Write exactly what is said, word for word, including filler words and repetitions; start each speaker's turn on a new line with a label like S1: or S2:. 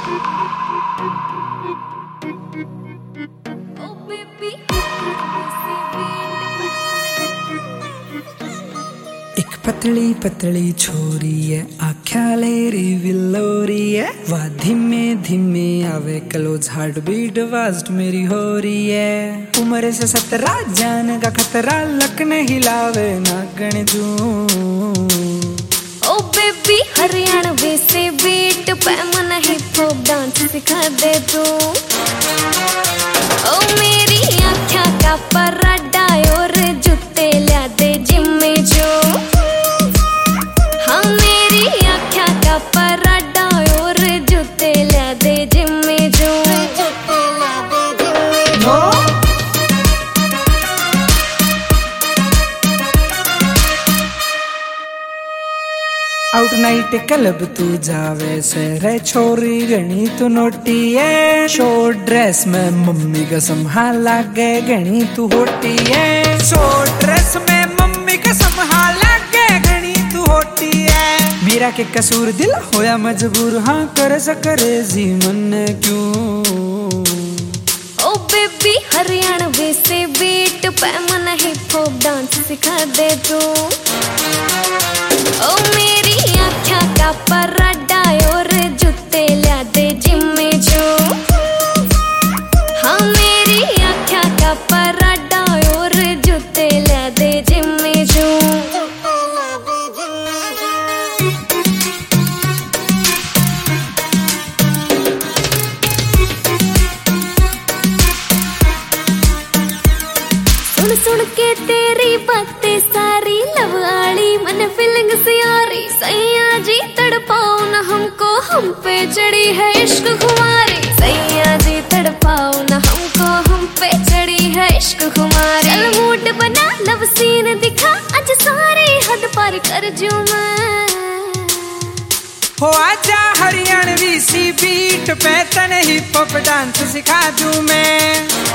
S1: एक पतली पतली छोरी है आख्या लेरी विलोरी है वा धीमे धीमे आवे क्लोज हार्ट बीट वास्ट मेरी हो रही है। उम्र से सतरा जान का खतरा लक ने हिलावे ना गण जू।
S2: ओ बेबी हरियाणवी से बीट पे मन हिप हॉप डांस सिखा दे तू। ओ मेरी आँखा का पराडा और जूते ला दे जिम में जो। हाँ मेरी आँखा का पराडा और जूते ला दे जिम में जो।
S1: आउट नाइट क्लब तू जावे से रे छोरी गणी तू नोटी है। शॉर्ट ड्रेस में मम्मी कसम हाँ लागे गणी तू होटी है। शॉर्ट ड्रेस में मम्मी कसम हाँ लागे गणी तू होटी है। मेरा के कसूर दिल होया मजबूर हाँ कर सकरे जी मन क्यों।
S2: ओ बेबी हरियाणवी से बीट पे मन हिप हॉप डांस सिखा दे तू। ओ मेरी आँखा का पराडा और जूते ला दे जिम में जो। हाँ मेरी आँखा का पराडा और जूते ला दे जिम में जो। सुन सुन के तेरी बातें सारी लवाली मन फीलिंग सियारी। सैया जी तड़पाओ न हमको हम पे चढ़ी है इश्क खुमारी। सैया जी तड़पाओ न हमको हम पे चढ़ी है इश्क खुमारी। चल मूड बना लव सीन दिखा आज सारी हद पार कर जूं मैं।
S1: हो आजा हरियाणवी सी बीट पे तने हिप हॉप डांस सिखा दूं मैं।